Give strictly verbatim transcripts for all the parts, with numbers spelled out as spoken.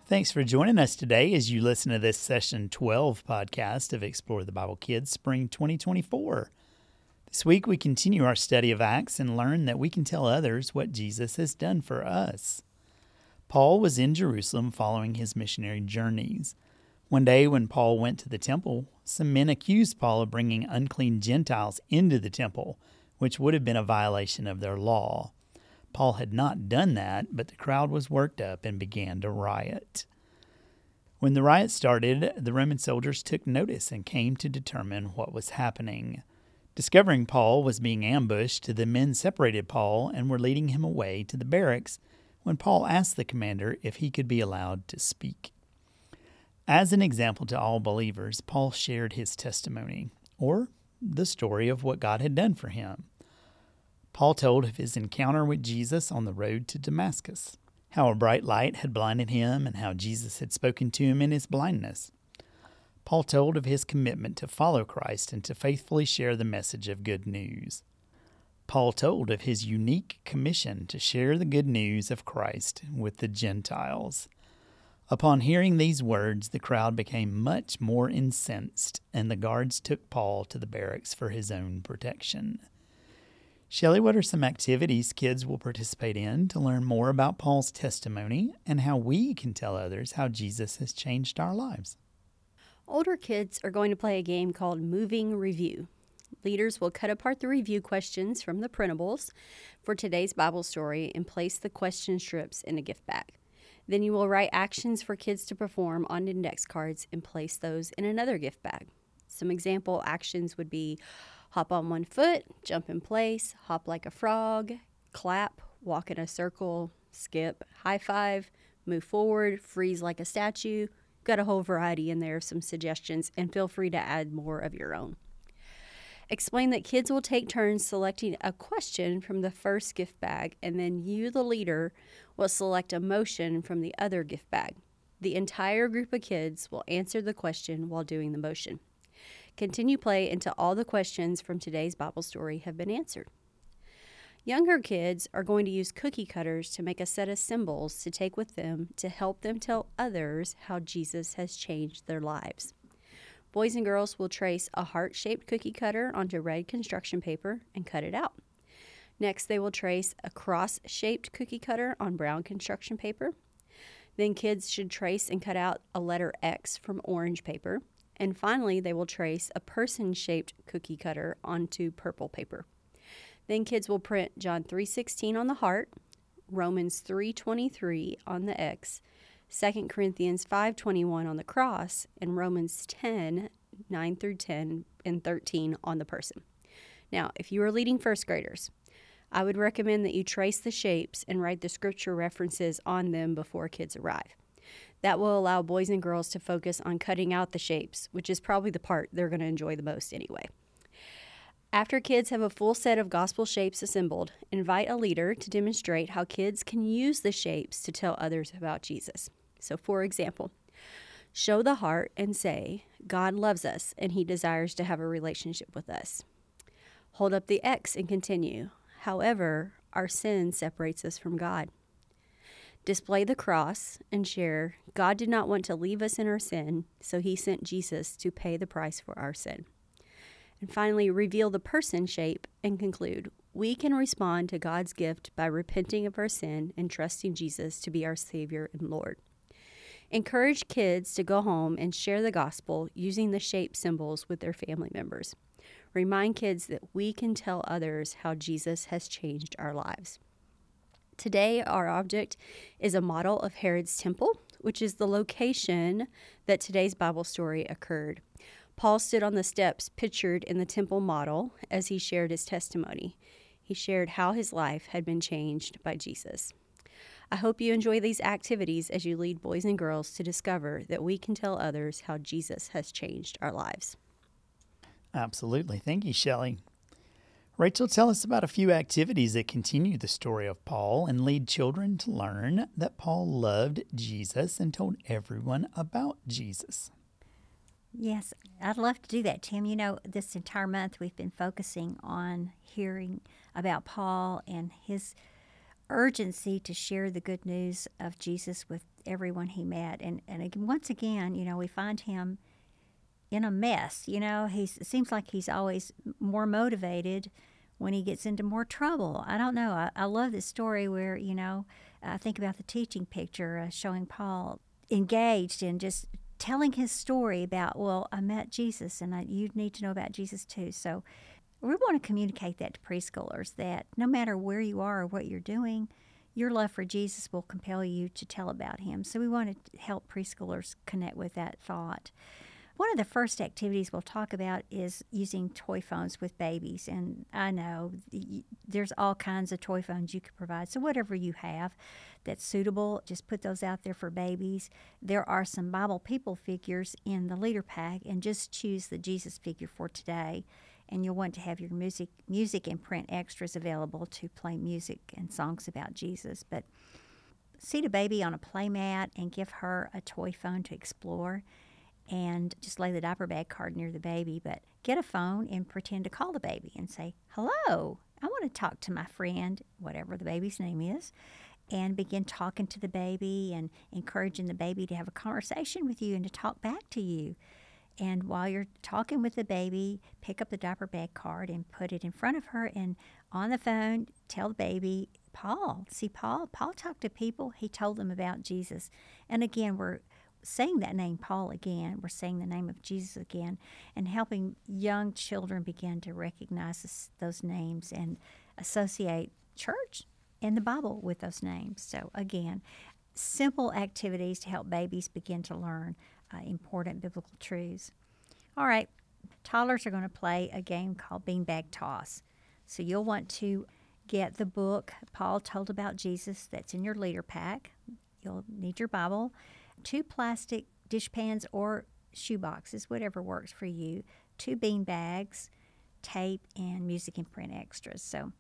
Thanks for joining us today as you listen to this Session twelve podcast of Explore the Bible Kids Spring twenty twenty-four. This week we continue our study of Acts and learn that we can tell others what Jesus has done for us. Paul was in Jerusalem following his missionary journeys. One day when Paul went to the temple, some men accused Paul of bringing unclean Gentiles into the temple, which would have been a violation of their law. Paul had not done that, but the crowd was worked up and began to riot. When the riot started, the Roman soldiers took notice and came to determine what was happening. Discovering Paul was being ambushed, the men separated Paul and were leading him away to the barracks when Paul asked the commander if he could be allowed to speak. As an example to all believers, Paul shared his testimony, or the story of what God had done for him. Paul told of his encounter with Jesus on the road to Damascus, how a bright light had blinded him and how Jesus had spoken to him in his blindness. Paul told of his commitment to follow Christ and to faithfully share the message of good news. Paul told of his unique commission to share the good news of Christ with the Gentiles. Upon hearing these words, the crowd became much more incensed, and the guards took Paul to the barracks for his own protection. Shelley, what are some activities kids will participate in to learn more about Paul's testimony and how we can tell others how Jesus has changed our lives? Older kids are going to play a game called Moving Review. Leaders will cut apart the review questions from the printables for today's Bible story and place the question strips in a gift bag. Then you will write actions for kids to perform on index cards and place those in another gift bag. Some example actions would be hop on one foot, jump in place, hop like a frog, clap, walk in a circle, skip, high five, move forward, freeze like a statue. Got a whole variety in there of some suggestions, and feel free to add more of your own. Explain that kids will take turns selecting a question from the first gift bag, and then you, the leader, will select a motion from the other gift bag. The entire group of kids will answer the question while doing the motion. Continue play until all the questions from today's Bible story have been answered. Younger kids are going to use cookie cutters to make a set of symbols to take with them to help them tell others how Jesus has changed their lives. Boys and girls will trace a heart-shaped cookie cutter onto red construction paper and cut it out. Next, they will trace a cross-shaped cookie cutter on brown construction paper. Then kids should trace and cut out a letter X from orange paper. And finally, they will trace a person-shaped cookie cutter onto purple paper. Then kids will print John three sixteen on the heart, Romans three twenty-three on the X, Second Corinthians five twenty-one on the cross, and Romans ten nine through ten and thirteen on the person. Now, if you are leading first graders, I would recommend that you trace the shapes and write the scripture references on them before kids arrive. That will allow boys and girls to focus on cutting out the shapes, which is probably the part they're going to enjoy the most anyway. After kids have a full set of gospel shapes assembled, invite a leader to demonstrate how kids can use the shapes to tell others about Jesus. So, for example, show the heart and say, God loves us and he desires to have a relationship with us. Hold up the X and continue. However, our sin separates us from God. Display the cross and share, God did not want to leave us in our sin, so he sent Jesus to pay the price for our sin. And finally, reveal the person shape and conclude, we can respond to God's gift by repenting of our sin and trusting Jesus to be our Savior and Lord. Encourage kids to go home and share the gospel using the shape symbols with their family members. Remind kids that we can tell others how Jesus has changed our lives. Today, our object is a model of Herod's temple, which is the location that today's Bible story occurred. Paul stood on the steps pictured in the temple model as he shared his testimony. He shared how his life had been changed by Jesus. I hope you enjoy these activities as you lead boys and girls to discover that we can tell others how Jesus has changed our lives. Absolutely. Thank you, Shelley. Rachel, tell us about a few activities that continue the story of Paul and lead children to learn that Paul loved Jesus and told everyone about Jesus. Yes, I'd love to do that, Tim. You know, this entire month we've been focusing on hearing about Paul and his urgency to share the good news of Jesus with everyone he met. And, and again, once again, you know, we find him in a mess. You know, he's, it seems like he's always more motivated when he gets into more trouble. I don't know. I, I love this story where, you know, I think about the teaching picture uh, showing Paul engaged in just telling his story about, well, I met Jesus, and I, you need to know about Jesus too. So we want to communicate that to preschoolers, that no matter where you are or what you're doing, your love for Jesus will compel you to tell about him. So we want to help preschoolers connect with that thought. One of the first activities we'll talk about is using toy phones with babies. And I know there's all kinds of toy phones you could provide. So whatever you have that's suitable, just put those out there for babies. There are some Bible people figures in the leader pack, and just choose the Jesus figure for today. And you'll want to have your music, music and print extras available to play music and songs about Jesus. But seat a baby on a play mat and give her a toy phone to explore. And just lay the diaper bag card near the baby, but get a phone and pretend to call the baby and say, hello, I want to talk to my friend, whatever the baby's name is, and begin talking to the baby and encouraging the baby to have a conversation with you and to talk back to you. And while you're talking with the baby, pick up the diaper bag card and put it in front of her, and on the phone, tell the baby, Paul, see Paul? Paul talked to people. He told them about Jesus. And again, we're saying that name Paul again, we're saying the name of Jesus again, and helping young children begin to recognize this, those names and associate church and the Bible with those names. So again, simple activities to help babies begin to learn uh, important biblical truths. All right, toddlers are going to play a game called Beanbag Toss. So you'll want to get the book Paul Told About Jesus that's in your leader pack. You'll need your Bible, two plastic dishpans or shoe boxes, whatever works for you, two bean bags, tape, and music and print extras. So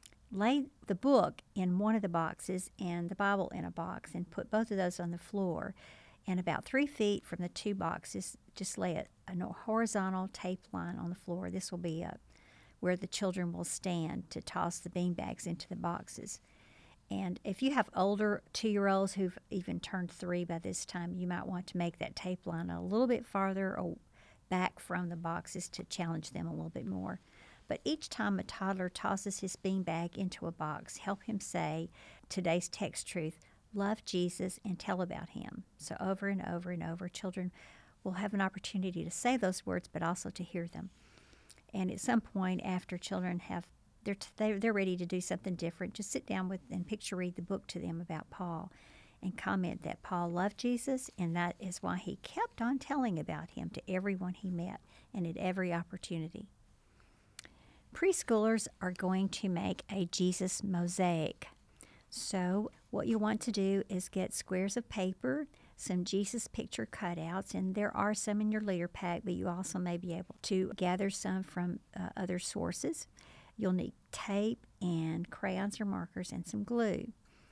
lay the book in one of the boxes and the Bible in a box, and put both of those on the floor. And about three feet from the two boxes, just lay a, a horizontal tape line on the floor. This will be a, where the children will stand to toss the bean bags into the boxes. And if you have older two-year-olds who've even turned three by this time, you might want to make that tape line a little bit farther or back from the boxes to challenge them a little bit more. But each time a toddler tosses his beanbag into a box, help him say today's text truth, love Jesus and tell about him. So over and over and over, children will have an opportunity to say those words, but also to hear them. And at some point after children have They're, t- they're ready to do something different, just sit down with and picture read the book to them about Paul and comment that Paul loved Jesus, and that is why he kept on telling about him to everyone he met and at every opportunity. Preschoolers are going to make a Jesus mosaic. So what you want to do is get squares of paper, some Jesus picture cutouts, and there are some in your leader pack, but you also may be able to gather some from uh, other sources. You'll need tape and crayons or markers and some glue.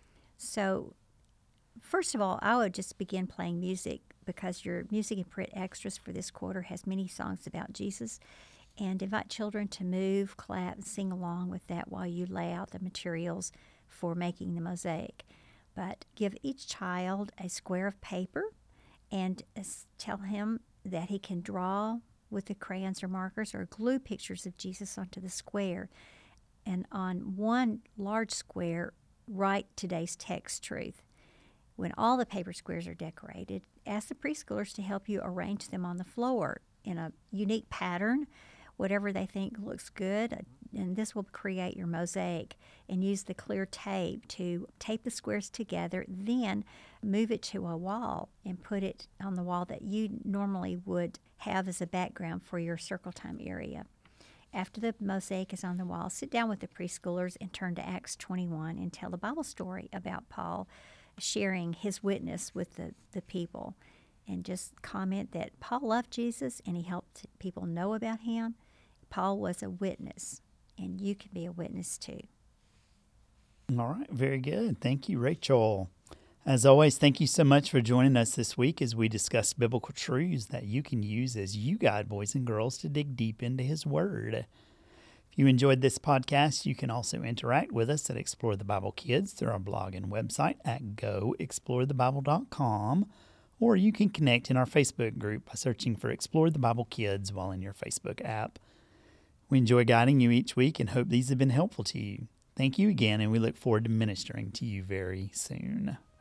So first of all, I would just begin playing music, because your music and print extras for this quarter has many songs about Jesus, and invite children to move, clap, and sing along with that while you lay out the materials for making the mosaic. But give each child a square of paper and tell him that he can draw with the crayons or markers or glue pictures of Jesus onto the square. And on one large square, write today's text truth. When all the paper squares are decorated, ask the preschoolers to help you arrange them on the floor in a unique pattern, whatever they think looks good. And this will create your mosaic. And use the clear tape to tape the squares together, then move it to a wall and put it on the wall that you normally would have as a background for your circle time area. After the mosaic is on the wall, sit down with the preschoolers and turn to Acts twenty-one and tell a Bible story about Paul sharing his witness with the, the people. And just comment that Paul loved Jesus and he helped people know about him. Paul was a witness, and you can be a witness too. All right, very good. Thank you, Rachel. As always, thank you so much for joining us this week as we discuss biblical truths that you can use as you guide boys and girls to dig deep into His Word. If If you enjoyed this podcast, you can also interact with us at Explore the Bible Kids through our blog and website at go explore the bible dot com, or you can connect in our Facebook group by searching for Explore the Bible Kids while in your Facebook app. We enjoy guiding you each week and hope these have been helpful to you. Thank you again, and we look forward to ministering to you very soon.